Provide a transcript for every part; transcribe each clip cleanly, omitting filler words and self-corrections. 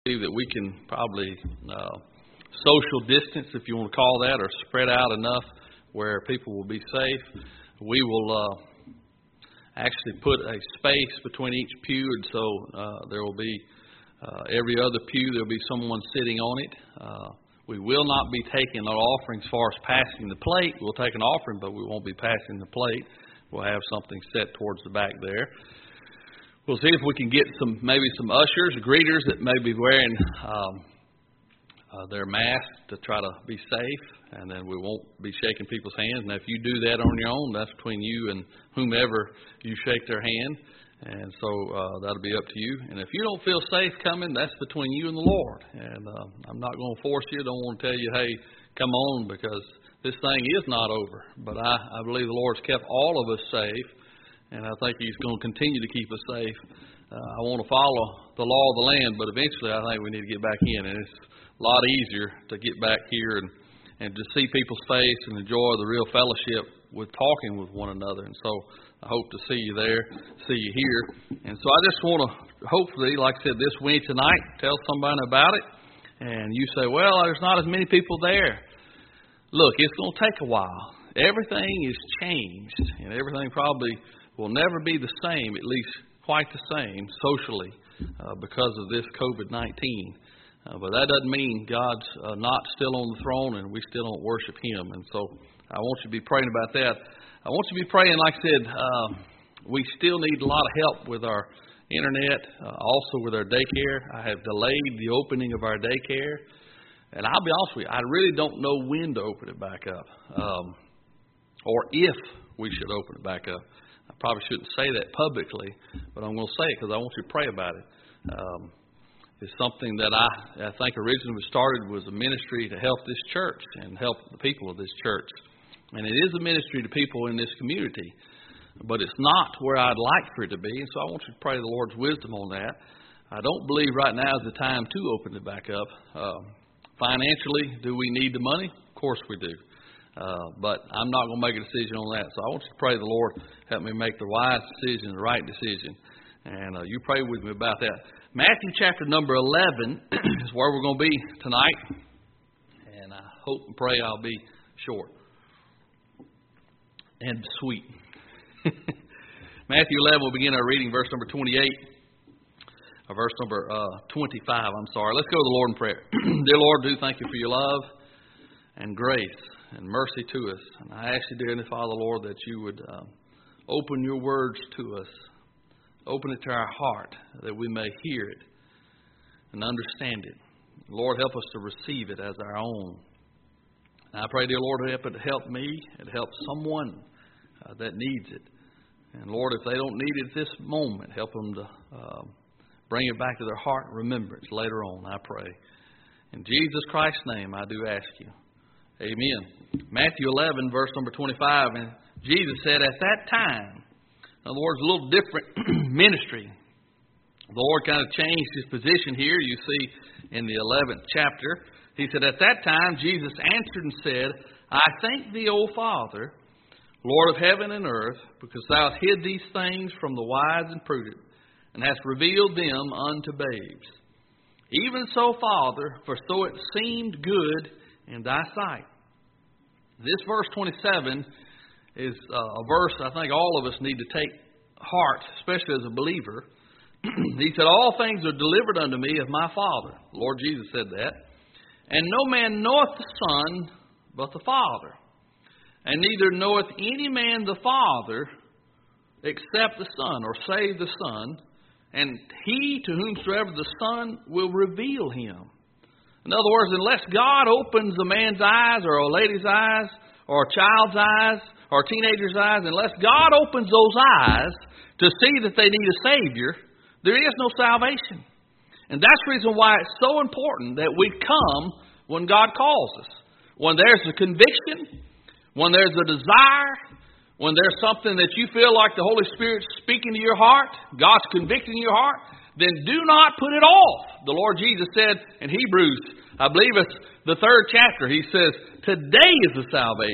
that we can probably social distance, if you want to call that, or spread out enough where people will be safe. We will actually put a space between each pew, and so there will be every other pew, there will be someone sitting on it. We will not be taking an offering as far as passing the plate. We'll take an offering, but we won't be passing the plate. We'll have something set towards the back there. We'll see if we can get maybe some ushers, greeters that may be wearing their masks to try to be safe, and then we won't be shaking people's hands. Now, if you do that on your own, that's between you and whomever you shake their hand, and so that'll be up to you. And if you don't feel safe coming, that's between you and the Lord. And I'm not going to force you. Don't want to tell you, hey, come on, because this thing is not over. But I believe the Lord's kept all of us safe, and I think He's going to continue to keep us safe. I want to follow the law of the land, but eventually I think we need to get back in, and it's a lot easier to get back here and to see people's face and enjoy the real fellowship with talking with one another. And so I hope to see you there, see you here. And so I just want to, hopefully, like I said, this Wednesday night, tell somebody about it. And you say, well, there's not as many people there. Look, it's going to take a while. Everything is changed, and everything probably will never be the same, at least quite the same socially, because of this COVID-19. But that doesn't mean God's not still on the throne and we still don't worship Him. And so I want you to be praying about that. I want you to be praying, like I said, we still need a lot of help with our internet, also with our daycare. I have delayed the opening of our daycare. And I'll be honest with you, I really don't know when to open it back up, or if we should open it back up. I probably shouldn't say that publicly, but I'm going to say it because I want you to pray about it. It's something that I think originally started was a ministry to help this church and help the people of this church. And it is a ministry to people in this community, but it's not where I'd like for it to be. And so I want you to pray the Lord's wisdom on that. I don't believe right now is the time to open it back up. Financially, do we need the money? Of course we do. But I'm not going to make a decision on that. So I want you to pray the Lord help me make the wise decision, the right decision. And you pray with me about that. Matthew chapter number 11 is where we're going to be tonight. And I hope and pray I'll be short and sweet. Matthew 11, we'll begin our reading, verse number 28. Or verse number 25, I'm sorry. Let's go to the Lord in prayer. Dear Lord, do thank you for your love and grace and mercy to us. And I ask you, dear Heavenly Father, Lord, that you would open your words to us. Open it to our heart that we may hear it and understand it. Lord, help us to receive it as our own. And I pray, dear Lord, help it to help me and help someone that needs it. And Lord, if they don't need it at this moment, help them to bring it back to their heart and remembrance later on, I pray. In Jesus Christ's name, I do ask you. Amen. Matthew 11, verse number 25, and Jesus said, at that time, in other words, a little different ministry. The Lord kind of changed His position here. You see in the 11th chapter. He said, at that time, Jesus answered and said, I thank thee, O Father, Lord of heaven and earth, because thou hast hid these things from the wise and prudent, and hast revealed them unto babes. Even so, Father, for so it seemed good in thy sight. This verse 27 is a verse I think all of us need to take heart, especially as a believer. He said, all things are delivered unto me of my Father. The Lord Jesus said that. And no man knoweth the Son but the Father. And neither knoweth any man the Father except the Son, or save the Son. And he to whomsoever the Son will reveal him. In other words, unless God opens a man's eyes, or a lady's eyes, or a child's eyes, or a teenager's eyes, unless God opens those eyes to see that they need a Savior, there is no salvation. And that's the reason why it's so important that we come when God calls us. When there's a conviction, when there's a desire, when there's something that you feel like the Holy Spirit's speaking to your heart, God's convicting your heart, then do not put it off. The Lord Jesus said in Hebrews, I believe it's the 3rd chapter, He says, today is the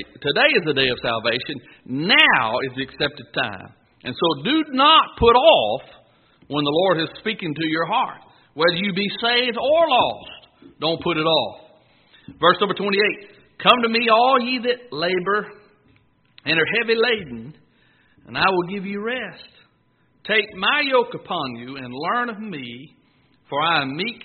day of salvation. Now is the accepted time. And so do not put off when the Lord is speaking to your heart. whether you be saved or lost. Don't put it off. Verse number 28. Come to me, all ye that labor and are heavy laden, and I will give you rest. Take my yoke upon you and learn of me, for I am meek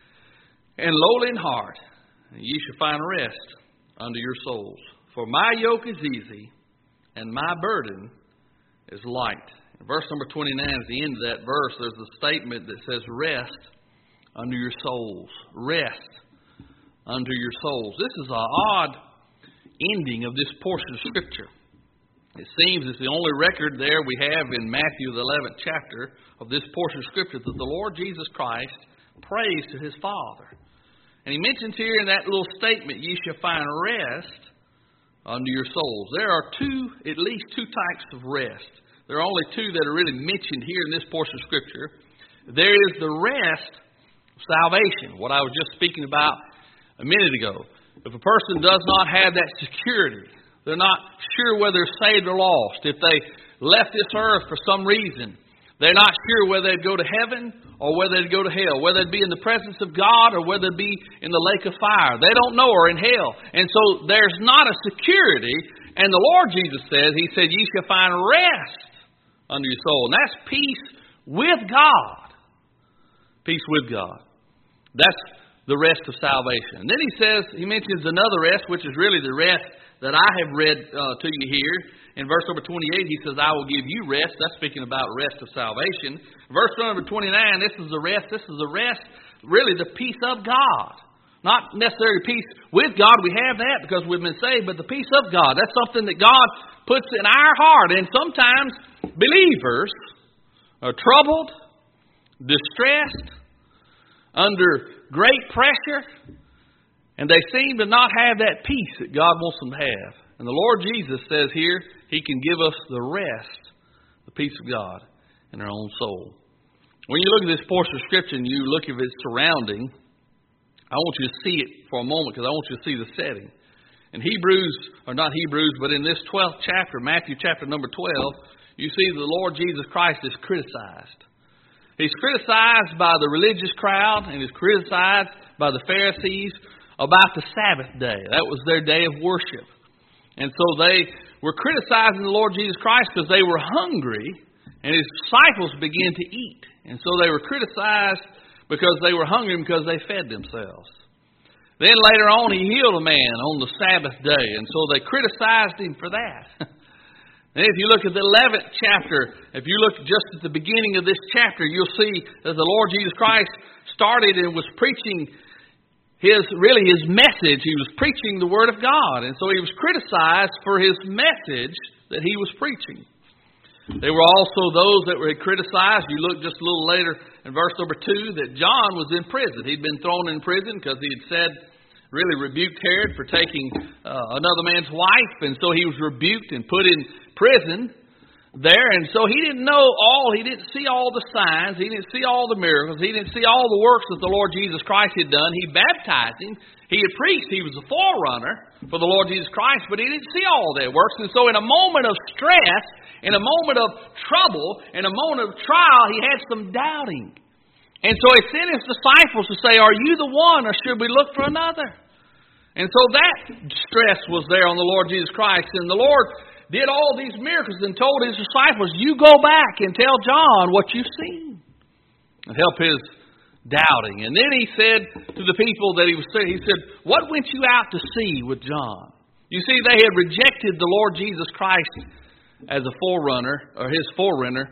and lowly in heart, and ye shall find rest unto your souls. For my yoke is easy, and my burden is light. In verse number 29, at the end of that verse, there's a statement that says, rest unto your souls. Rest unto your souls. This is an odd ending of this portion of Scripture. It seems it's the only record there we have in Matthew, the 11th chapter, of this portion of Scripture that the Lord Jesus Christ prays to His Father. And He mentions here in that little statement, ye shall find rest unto your souls. There are at least two types of rest. There are only two that are really mentioned here in this portion of Scripture. There is the rest of salvation, what I was just speaking about a minute ago. If a person does not have that security, they're not sure whether they're saved or lost. If they left this earth for some reason, they're not sure whether they'd go to heaven or whether they'd go to hell, whether they'd be in the presence of God or whether they'd be in the lake of fire. They don't know, or in hell. And so there's not a security. And the Lord Jesus says, He said, ye shall find rest unto your soul. And that's peace with God. Peace with God. That's the rest of salvation. And then He mentions another rest, which is really the rest that I have read to you here. In verse number 28, He says, I will give you rest. That's speaking about rest of salvation. Verse number 29, this is the rest, really the peace of God. Not necessarily peace with God. We have that because we've been saved, but the peace of God. That's something that God puts in our heart. And sometimes believers are troubled, distressed, under great pressure, and they seem to not have that peace that God wants them to have. And the Lord Jesus says here, He can give us the rest, the peace of God in our own soul. When you look at this portion of Scripture and you look at its surrounding, I want you to see it for a moment because I want you to see the setting. In but in this 12th chapter, Matthew chapter number 12, you see the Lord Jesus Christ is criticized. He's criticized by the religious crowd, and he's criticized by the Pharisees about the Sabbath day. That was their day of worship. And so they were criticizing the Lord Jesus Christ because they were hungry, and His disciples began to eat. And so they were criticized because they were hungry because they fed themselves. Then later on, He healed a man on the Sabbath day, and so they criticized Him for that. And if you look at the 11th chapter, if you look just at the beginning of this chapter, you'll see that the Lord Jesus Christ started and was preaching His message. He was preaching the Word of God. And so He was criticized for His message that He was preaching. There were also those that were criticized. You look just a little later in verse number 2 that John was in prison. He'd been thrown in prison because he had rebuked Herod for taking another man's wife. And so he was rebuked and put in prison there. And so he didn't see all the signs. He didn't see all the miracles. He didn't see all the works that the Lord Jesus Christ had done. He baptized Him. He had preached. He was a forerunner for the Lord Jesus Christ, but he didn't see all that works. And so in a moment of stress, in a moment of trouble, in a moment of trial, he had some doubting. And so He sent His disciples to say, are you the one, or should we look for another? And so that stress was there on the Lord Jesus Christ. And the Lord did all these miracles and told His disciples, you go back and tell John what you've seen. And help his doubting. And then He said to the people that He said, what went you out to see with John? You see, they had rejected the Lord Jesus Christ as a forerunner, or His forerunner,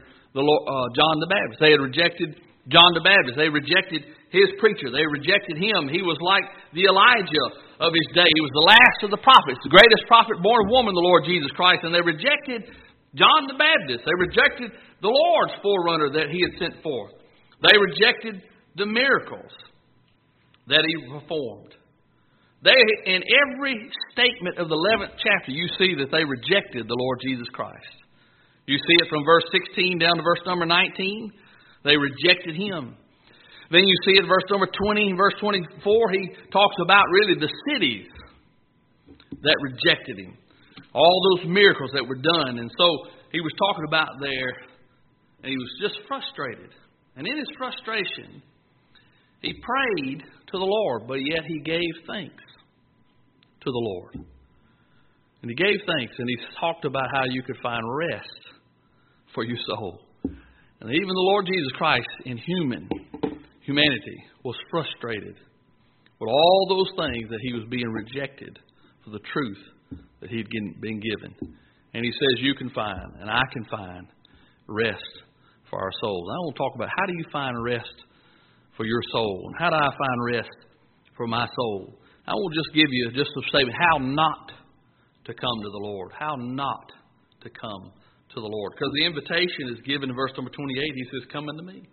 John the Baptist. They had rejected John the Baptist. They rejected his preacher. They rejected him. He was like the Elijah of his day. He was the last of the prophets, the greatest prophet born of woman, the Lord Jesus Christ. And they rejected John the Baptist. They rejected the Lord's forerunner that He had sent forth. They rejected the miracles that He performed. In every statement of the 11th chapter, you see that they rejected the Lord Jesus Christ. You see it from verse 16 down to verse number 19. They rejected Him. Then you see it verse number 20 and verse 24. He talks about really the cities that rejected Him. All those miracles that were done. And so He was talking about there, and He was just frustrated. And in His frustration, He prayed to the Lord, but yet he gave thanks to the Lord. And he gave thanks, and he talked about how you could find rest for your soul. And even the Lord Jesus Christ in humanity was frustrated with all those things that he was being rejected for the truth that he'd been given. And he says you can find, and I can find, rest for our souls. I want to talk about how do you find rest for your soul, and how do I find rest for my soul. I will just give you just a statement how not to come to the Lord. How not to come to the Lord. Because the invitation is given in verse number 28. He says, come unto me.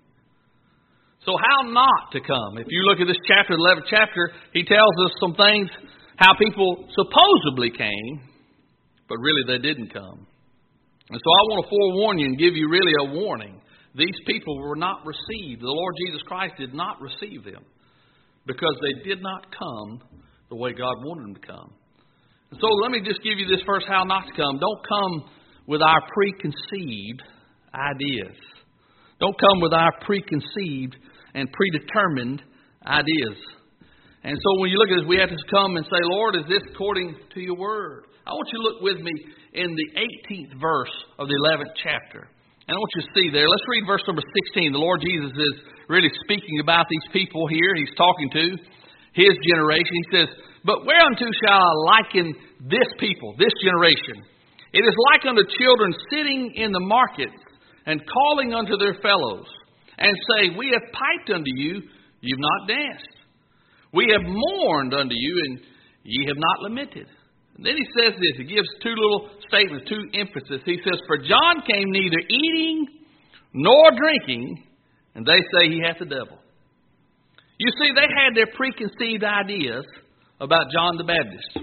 So how not to come? If you look at this chapter, the 11th chapter, he tells us some things, how people supposedly came, but really they didn't come. And so I want to forewarn you and give you really a warning. These people were not received. The Lord Jesus Christ did not receive them because they did not come the way God wanted them to come. And so let me just give you this first how not to come. Don't come with our preconceived ideas. Don't come with our preconceived and predetermined ideas. And so when you look at this, we have to come and say, Lord, is this according to your word? I want you to look with me in the 18th verse of the 11th chapter. And I want you to see there. Let's read verse number 16. The Lord Jesus is really speaking about these people here. He's talking to his generation. He says, but whereunto shall I liken this people, this generation? It is like unto children sitting in the market and calling unto their fellows, and say, we have piped unto you, you've not danced. We have mourned unto you, and ye have not lamented. And then he says this. He gives two little statements, two emphasis. He says, for John came neither eating nor drinking, and they say he hath the devil. You see, they had their preconceived ideas about John the Baptist.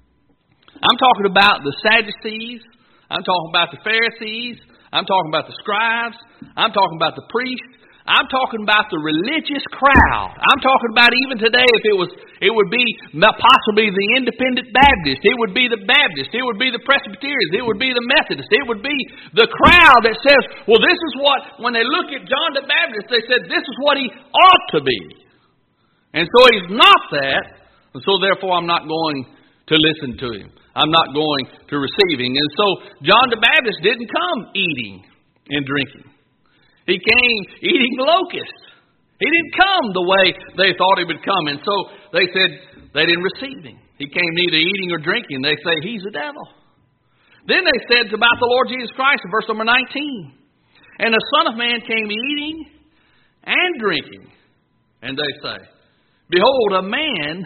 I'm talking about the Sadducees. I'm talking about the Pharisees. I'm talking about the scribes. I'm talking about the priests. I'm talking about the religious crowd. I'm talking about even today if it would be possibly the Independent Baptist. It would be the Baptist. It would be the Presbyterians. It would be the Methodists. It would be the crowd that says, well, this is what, when they look at John the Baptist, they said, this is what he ought to be. And so he's not that. And so therefore I'm not going to listen to him. I'm not going to receive him. And so John the Baptist didn't come eating and drinking. He came eating locusts. He didn't come the way they thought he would come. And so they said they didn't receive him. He came neither eating or drinking. They say he's the devil. Then they said about the Lord Jesus Christ in verse number 19. And the Son of Man came eating and drinking. And they say, behold, a man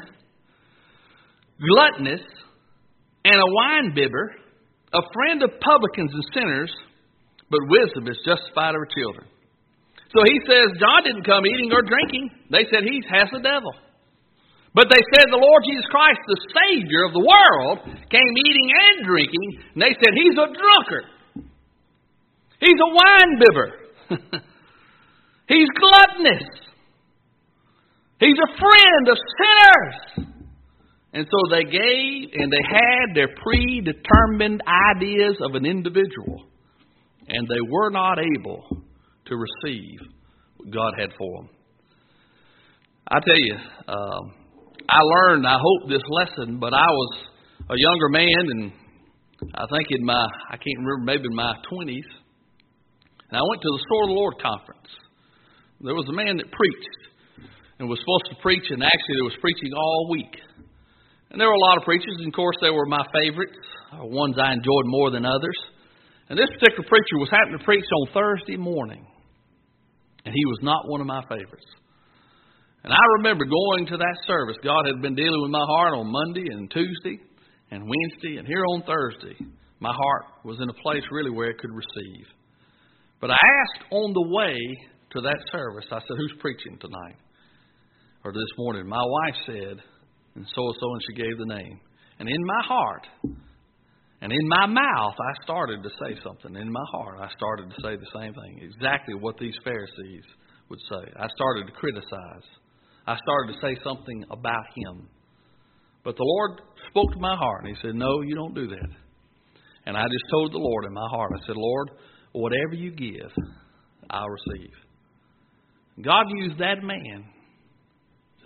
gluttonous and a winebibber, a friend of publicans and sinners, but wisdom is justified of her children. So he says, John didn't come eating or drinking. They said he has the devil. But they said the Lord Jesus Christ, the Savior of the world, came eating and drinking. And they said he's a drunkard. He's a winebibber. He's gluttonous. He's a friend of sinners. And so they gave and they had their predetermined ideas of an individual. And they were not able to receive what God had for them. I tell you, I learned, I hope, this lesson, but I was a younger man, and I think I can't remember, maybe in my 20s. And I went to the Sword of the Lord conference. There was a man that preached and was supposed to preach, and actually there was preaching all week. And there were a lot of preachers, and of course they were my favorites, or ones I enjoyed more than others. And this particular preacher was happening to preach on Thursday morning. And he was not one of my favorites. And I remember going to that service. God had been dealing with my heart on Monday and Tuesday and Wednesday. And here on Thursday, my heart was in a place really where it could receive. But I asked on the way to that service, I said, who's preaching tonight? Or this morning? My wife said, and so, and she gave the name. And in my heart, and in my mouth, I started to say something. In my heart, I started to say the same thing. Exactly what these Pharisees would say. I started to criticize. I started to say something about him. But the Lord spoke to my heart, and he said, no, you don't do that. And I just told the Lord in my heart, I said, Lord, whatever you give, I'll receive. God used that man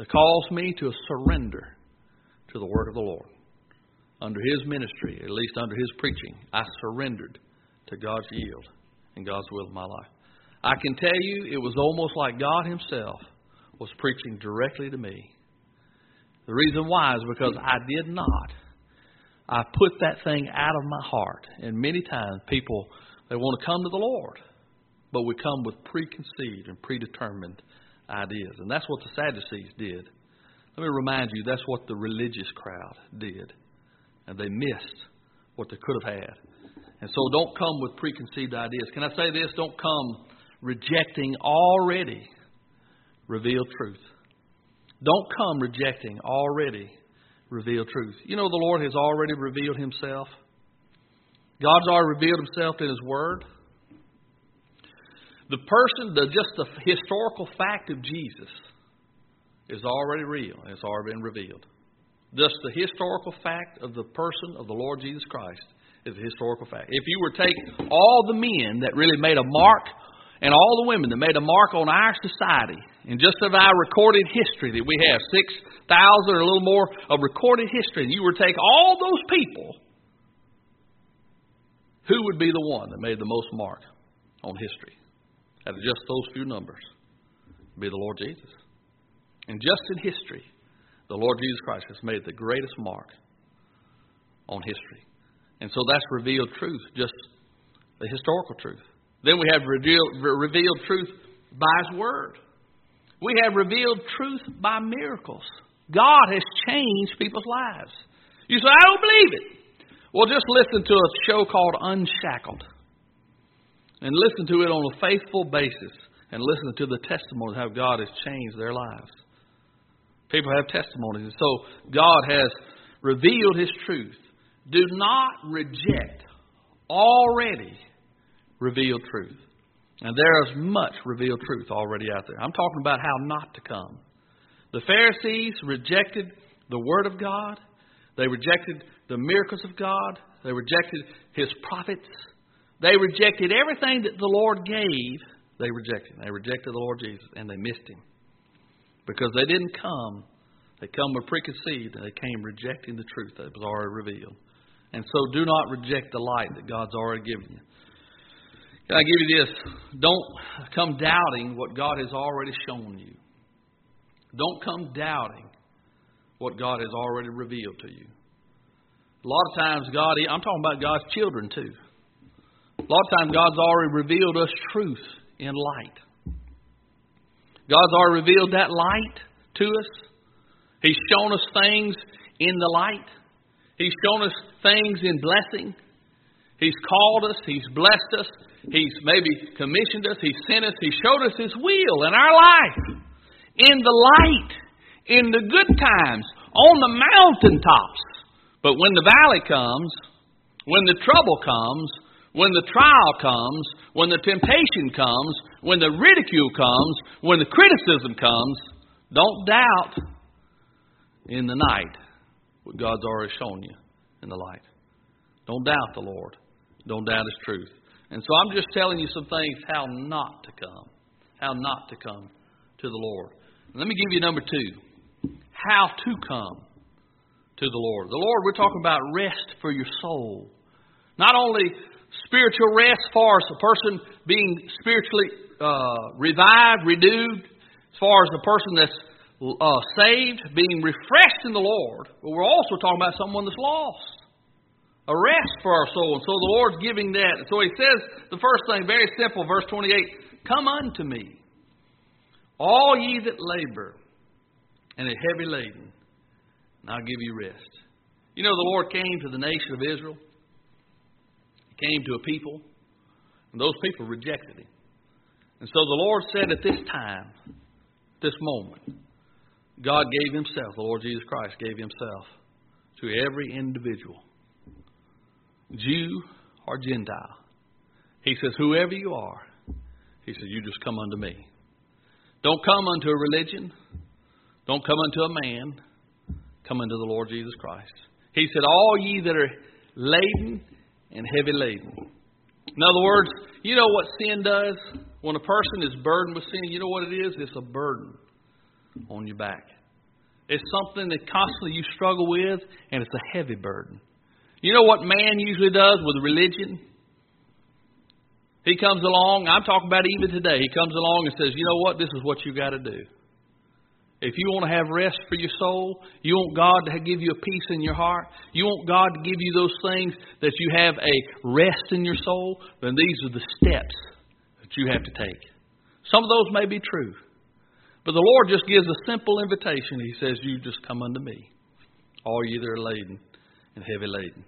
to cause me to surrender to the work of the Lord. Under His ministry, at least under His preaching, I surrendered to God's yield and God's will in my life. I can tell you it was almost like God Himself was preaching directly to me. The reason why is because I did not. I put that thing out of my heart. And many times people, they want to come to the Lord, but we come with preconceived and predetermined ideas. And that's what the Sadducees did. Let me remind you, that's what the religious crowd did. And they missed what they could have had. And so don't come with preconceived ideas. Can I say this? Don't come rejecting already revealed truth. Don't come rejecting already revealed truth. You know the Lord has already revealed Himself. God's already revealed Himself in His Word. Just the historical fact of Jesus is already real. It's already been revealed. Just the historical fact of the person of the Lord Jesus Christ is a historical fact. If you were to take all the men that really made a mark and all the women that made a mark on our society, and just of our recorded history that we have, 6,000 or a little more of recorded history, and you were to take all those people, who would be the one that made the most mark on history? Out of just those few numbers, it would be the Lord Jesus. And just in history, the Lord Jesus Christ has made the greatest mark on history. And so that's revealed truth, just the historical truth. Then we have revealed truth by His Word. We have revealed truth by miracles. God has changed people's lives. You say, I don't believe it. Well, just listen to a show called Unshackled. And listen to it on a faithful basis. And listen to the testimony of how God has changed their lives. People have testimonies. And so God has revealed His truth. Do not reject already revealed truth. And there is much revealed truth already out there. I'm talking about how not to come. The Pharisees rejected the Word of God. They rejected the miracles of God. They rejected His prophets. They rejected everything that the Lord gave. They rejected. They rejected the Lord Jesus, and they missed Him. Because they didn't come. They come with preconceived, and they came rejecting the truth that was already revealed. And so do not reject the light that God's already given you. Can I give you this? Don't come doubting what God has already shown you. Don't come doubting what God has already revealed to you. A lot of times I'm talking about God's children too. A lot of times God's already revealed us truth in light. God's already revealed that light to us. He's shown us things in the light. He's shown us things in blessing. He's called us. He's blessed us. He's maybe commissioned us. He's sent us. He showed us His will in our life. In the light. In the good times. On the mountaintops. But when the valley comes, when the trouble comes, when the trial comes, when the temptation comes, when the ridicule comes, when the criticism comes, don't doubt in the night what God's already shown you in the light. Don't doubt the Lord. Don't doubt His truth. And so I'm just telling you some things how not to come. How not to come to the Lord. Let me give you number 2. How to come to the Lord. The Lord, we're talking about rest for your soul. Not only spiritual rest as far as a person being spiritually revived, renewed, as far as the person that's saved, being refreshed in the Lord, but we're also talking about someone that's lost. A rest for our soul. And so the Lord's giving that. And so He says the first thing, very simple, verse 28, come unto me, all ye that labor and are heavy laden, and I'll give you rest. You know, the Lord came to the nation of Israel. He came to a people, and those people rejected Him. And so the Lord said at this time, this moment, God gave Himself, the Lord Jesus Christ gave Himself to every individual, Jew or Gentile. He says, whoever you are, He says, you just come unto me. Don't come unto a religion. Don't come unto a man. Come unto the Lord Jesus Christ. He said, all ye that are laden and heavy laden. In other words, you know what sin does? When a person is burdened with sin, you know what it is? It's a burden on your back. It's something that constantly you struggle with, and it's a heavy burden. You know what man usually does with religion? He comes along, I'm talking about even today, he comes along and says, you know what, this is what you got to do. If you want to have rest for your soul, you want God to give you a peace in your heart, you want God to give you those things that you have a rest in your soul, then these are the steps that you have to take. Some of those may be true, but the Lord just gives a simple invitation. He says, you just come unto me, all ye that are laden and heavy laden.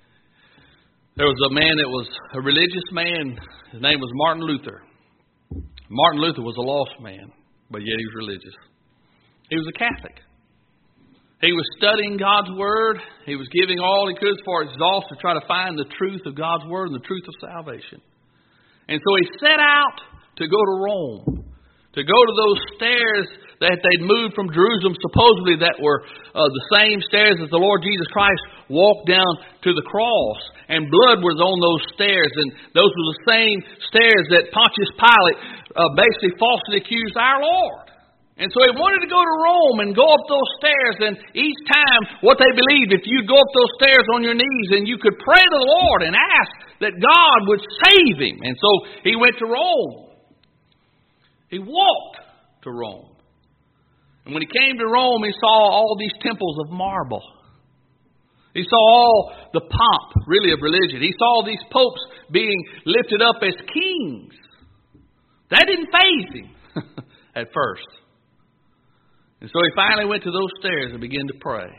There was a man that was a religious man. His name was Martin Luther. Martin Luther was a lost man, but yet he was religious. He was a Catholic. He was studying God's Word. He was giving all he could for exhaust to try to find the truth of God's Word and the truth of salvation. And so he set out to go to Rome, to go to those stairs that they'd moved from Jerusalem, supposedly that were the same stairs that the Lord Jesus Christ walked down to the cross. And blood was on those stairs. And those were the same stairs that Pontius Pilate basically falsely accused our Lord. And so he wanted to go to Rome and go up those stairs. And each time, what they believed, if you'd go up those stairs on your knees and you could pray to the Lord and ask that God would save him. And so he went to Rome. He walked to Rome. And when he came to Rome, he saw all these temples of marble. He saw all the pomp, really, of religion. He saw these popes being lifted up as kings. That didn't faze him at first. And so he finally went to those stairs and began to pray.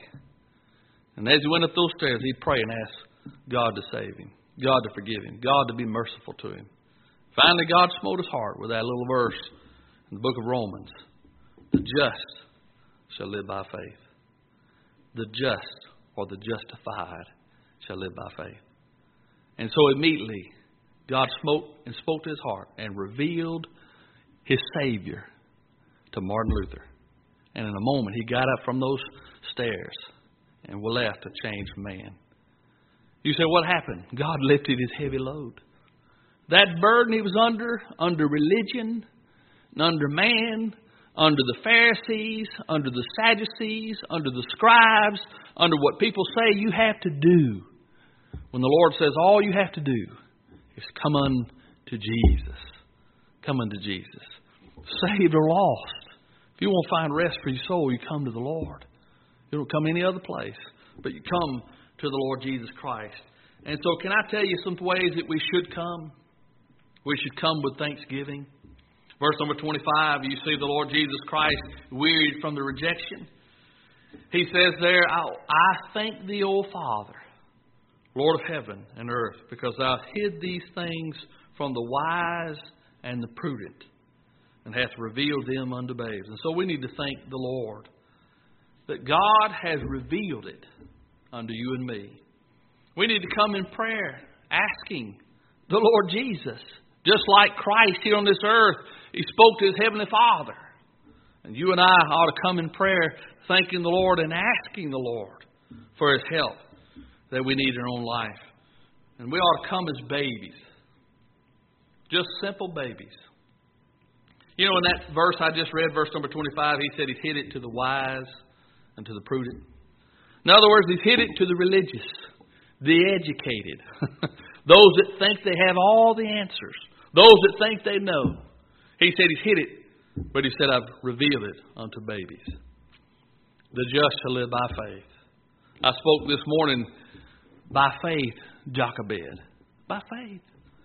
And as he went up those stairs, he'd pray and ask God to save him, God to forgive him, God to be merciful to him. Finally, God smote his heart with that little verse in the book of Romans. The just shall live by faith. The just, or the justified, shall live by faith. And so immediately, God spoke to his heart and revealed his Savior to Martin Luther. And in a moment, he got up from those stairs and was left a changed man. You say, what happened? God lifted his heavy load. That burden he was under religion, under man, under the Pharisees, under the Sadducees, under the scribes, under what people say you have to do. When the Lord says all you have to do is come unto Jesus. Come unto Jesus. Saved or lost. If you want to find rest for your soul, you come to the Lord. You don't come any other place, but you come to the Lord Jesus Christ. And so can I tell you some ways that we should come? We should come with thanksgiving. Verse number 25, you see the Lord Jesus Christ wearied from the rejection. He says there, I thank thee, O Father, Lord of heaven and earth, because thou hid these things from the wise and the prudent, and hath revealed them unto babes. And so we need to thank the Lord that God has revealed it unto you and me. We need to come in prayer, asking the Lord Jesus, just like Christ here on this earth, he spoke to his heavenly Father. And you and I ought to come in prayer, thanking the Lord and asking the Lord for his help that we need in our own life. And we ought to come as babies, just simple babies. You know, in that verse I just read, verse number 25, he said he's hid it to the wise and to the prudent. In other words, he's hid it to the religious, the educated, those that think they have all the answers, those that think they know. He said he's hid it, but he said, I've revealed it unto babies. The just shall live by faith. I spoke this morning, by faith, Jochebed. By faith.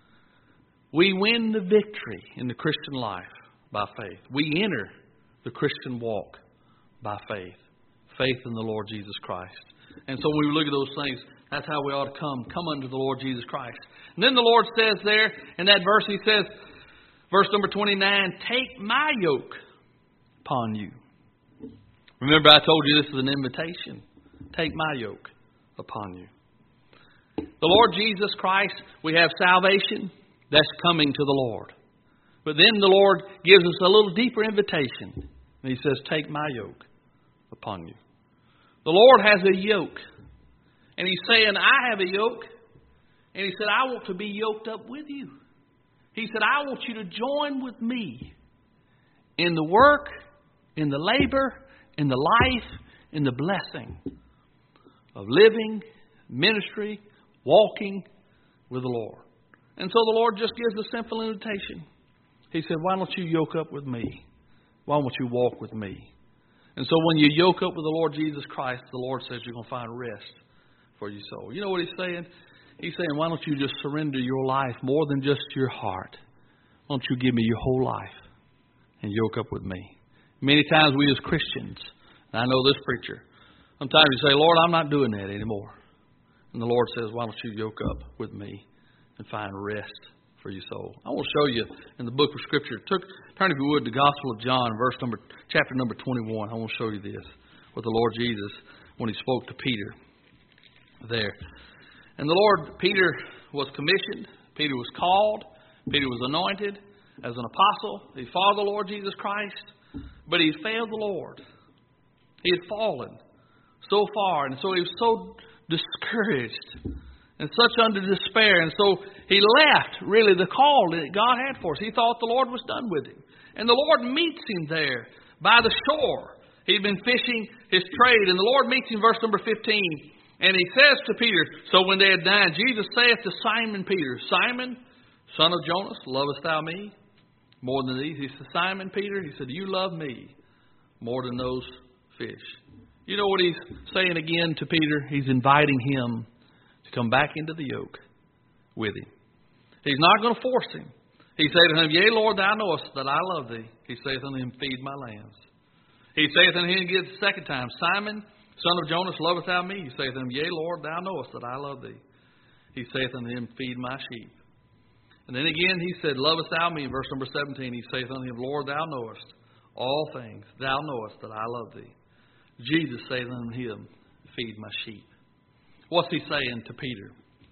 We win the victory in the Christian life by faith. We enter the Christian walk by faith. Faith in the Lord Jesus Christ. And so when we look at those things, that's how we ought to come unto the Lord Jesus Christ. And then the Lord says there, in that verse, he says, verse number 29, take my yoke upon you. Remember I told you this is an invitation. Take my yoke upon you. The Lord Jesus Christ, we have salvation. That's coming to the Lord. But then the Lord gives us a little deeper invitation. And he says, take my yoke upon you. The Lord has a yoke. And he's saying, I have a yoke. And he said, I want to be yoked up with you. He said, I want you to join with me in the work, in the labor, in the life, in the blessing of living, ministry, walking with the Lord. And so the Lord just gives a simple invitation. He said, why don't you yoke up with me? Why don't you walk with me? And so when you yoke up with the Lord Jesus Christ, the Lord says you're going to find rest for your soul. You know what He's saying? He's saying, why don't you just surrender your life more than just your heart? Why don't you give me your whole life and yoke up with me? Many times we as Christians, and I know this preacher, sometimes you say, Lord, I'm not doing that anymore. And the Lord says, why don't you yoke up with me and find rest for your soul? I want to show you in the book of Scripture. Turn, if you would, the Gospel of John, chapter number 21. I want to show you this, with the Lord Jesus, when He spoke to Peter there. And the Lord, Peter was commissioned. Peter was called. Peter was anointed as an apostle. He followed the Lord Jesus Christ, but he failed the Lord. He had fallen so far, and so he was so discouraged and such under despair. And so he left, really, the call that God had for us. He thought the Lord was done with him. And the Lord meets him there by the shore. He'd been fishing his trade, and the Lord meets him, verse number 15. And He says to Peter, so when they had dined, Jesus saith to Simon Peter, Simon, son of Jonas, lovest thou me more than these? He said, Simon Peter, He said, you love me more than those fish. You know what He's saying again to Peter? He's inviting him to come back into the yoke with Him. He's not going to force him. He saith unto him, yea, Lord, thou knowest that I love thee. He saith unto him, feed my lambs. He saith unto him again the second time, Simon, son of Jonas, lovest thou me? He saith unto him, yea, Lord, thou knowest that I love thee. He saith unto him, feed my sheep. And then again he said, lovest thou me? In verse number 17, he saith unto him, Lord, thou knowest all things. Thou knowest that I love thee. Jesus saith unto him, feed my sheep. What's He saying to Peter?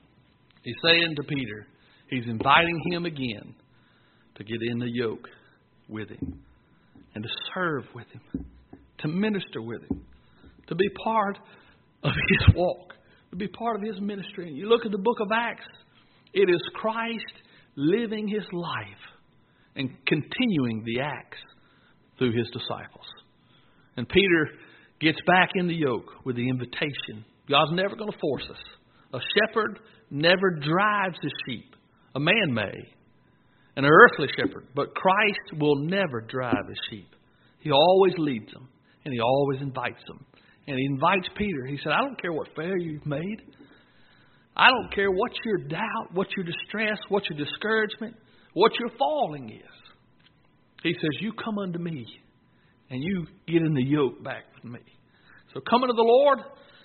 He's saying to Peter, He's inviting him again to get in the yoke with Him and to serve with Him, to minister with Him, to be part of His walk, to be part of His ministry. And you look at the book of Acts, it is Christ living His life and continuing the acts through His disciples. And Peter gets back in the yoke with the invitation. God's never going to force us. A shepherd never drives his sheep. A man may, an earthly shepherd, but Christ will never drive his sheep. He always leads them, and He always invites them. And He invites Peter. He said, I don't care what failure you've made. I don't care what your doubt, what your distress, what your discouragement, what your falling is. He says, you come unto me and you get in the yoke back with me. So come unto the Lord,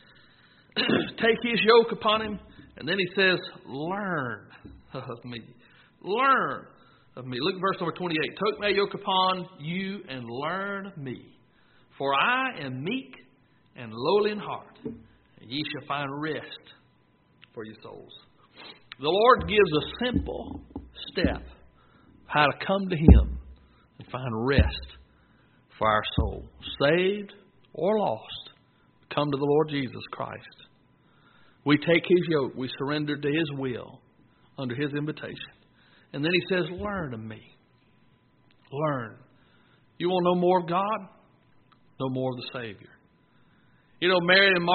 take His yoke upon Him, and then He says, learn of me. Learn of me. Look at verse number 28. Take my yoke upon you and learn of me. For I am meek and lowly in heart, and ye shall find rest for your souls. The Lord gives a simple step how to come to Him and find rest for our soul. Saved or lost, come to the Lord Jesus Christ. We take His yoke, we surrender to His will under His invitation. And then He says, learn of me. Learn. You want to know more of God? Know more of the Savior. You know, Mary and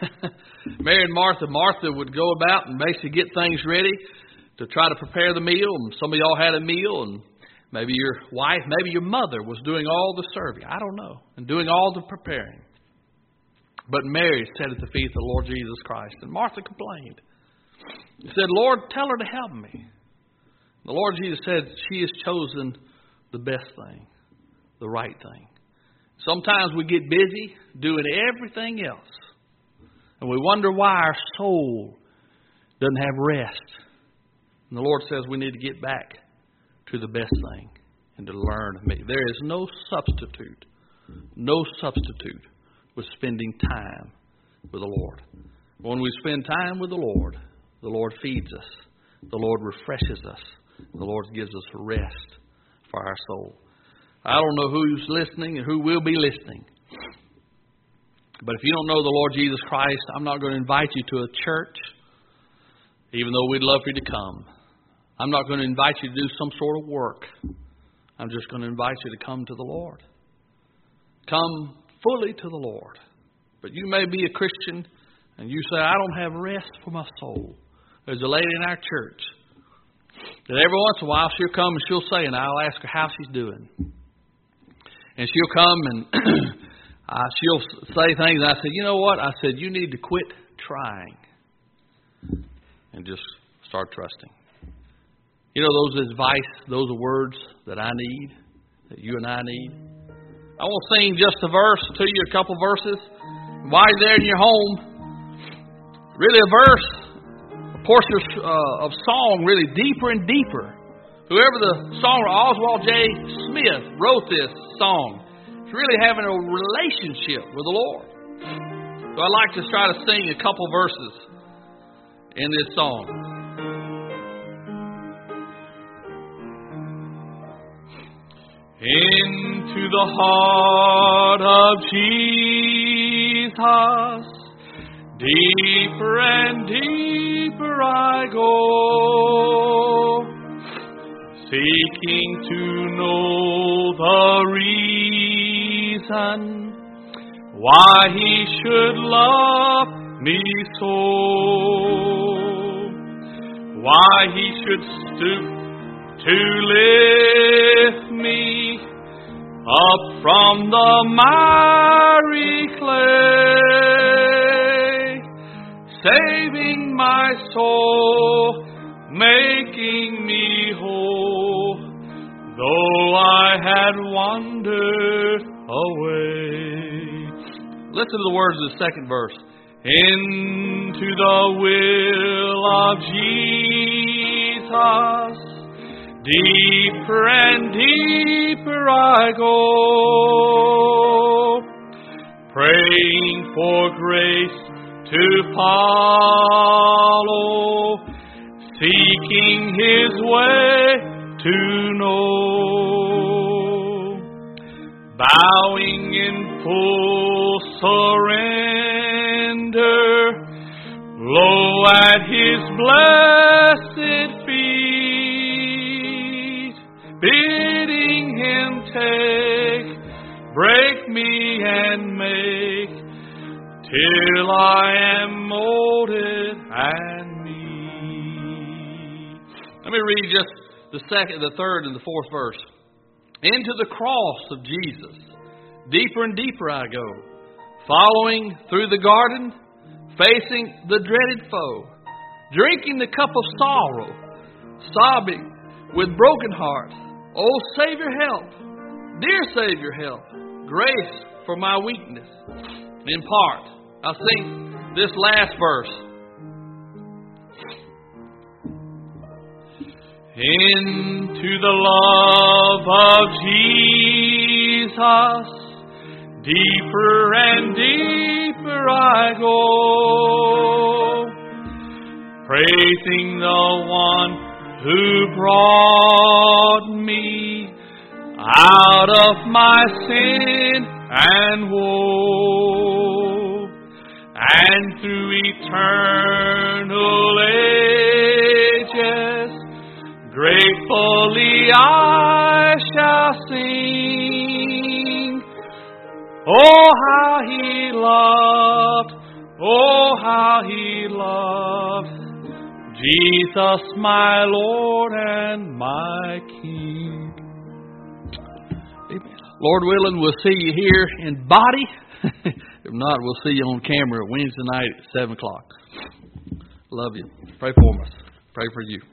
Martha. Martha would go about and basically get things ready to try to prepare the meal. And some of y'all had a meal, and maybe your wife, maybe your mother was doing all the serving. I don't know. And doing all the preparing. But Mary sat at the feet of the Lord Jesus Christ. And Martha complained. She said, Lord, tell her to help me. The Lord Jesus said, she has chosen the best thing, the right thing. Sometimes we get busy doing everything else. And we wonder why our soul doesn't have rest. And the Lord says we need to get back to the best thing and to learn of me. There is no substitute with spending time with the Lord. When we spend time with the Lord feeds us. The Lord refreshes us. The Lord gives us rest for our soul. I don't know who's listening and who will be listening. But if you don't know the Lord Jesus Christ, I'm not going to invite you to a church, even though we'd love for you to come. I'm not going to invite you to do some sort of work. I'm just going to invite you to come to the Lord. Come fully to the Lord But you may be a Christian and you say, I don't have rest for my soul. There's a lady in our church that every once in a while she'll come and she'll say, and I'll ask her how she's doing. And she'll come and she'll say things. And I said, you know what? I said, you need to quit trying and just start trusting. You know, those advice, those are words that I need, that you and I need. I won't sing just a verse to you, a couple verses. While you're there in your home, really a verse, a portion of song, really deeper and deeper. Whoever the songwriter, Oswald J. Smith, wrote this song, is really having a relationship with the Lord. So I'd like to try to sing a couple verses in this song. Into the heart of Jesus, deeper and deeper I go, seeking to know the reason why He should love me so, why He should stoop to lift me up from the mighty clay, saving my soul, making me whole, though I had wandered away. Listen to the words of the second verse. Into the will of Jesus, deeper and deeper I go, praying for grace to follow, seeking His way to know, bowing in full surrender, low at His blessed feet, bidding Him take, break me and make, till I am molded and meet. Let me read just the second, the third, and the fourth verse. Into the cross of Jesus, deeper and deeper I go, following through the garden, facing the dreaded foe, drinking the cup of sorrow, sobbing with broken heart. Oh, Savior, help. Dear Savior, help. Grace for my weakness. In part, I'll sing this last verse. Into the love of Jesus, deeper and deeper I go, praising the one who brought me out of my sin and woe, and through eternal ages gratefully I shall sing. Oh, how He loved, oh, how He loved Jesus, my Lord and my King. Amen. Lord willing, we'll see you here in body. If not, we'll see you on camera Wednesday night at 7 o'clock. Love you. Pray for us. Pray for you.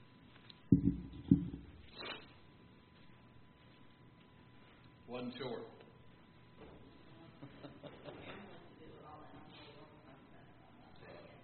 Wasn't short.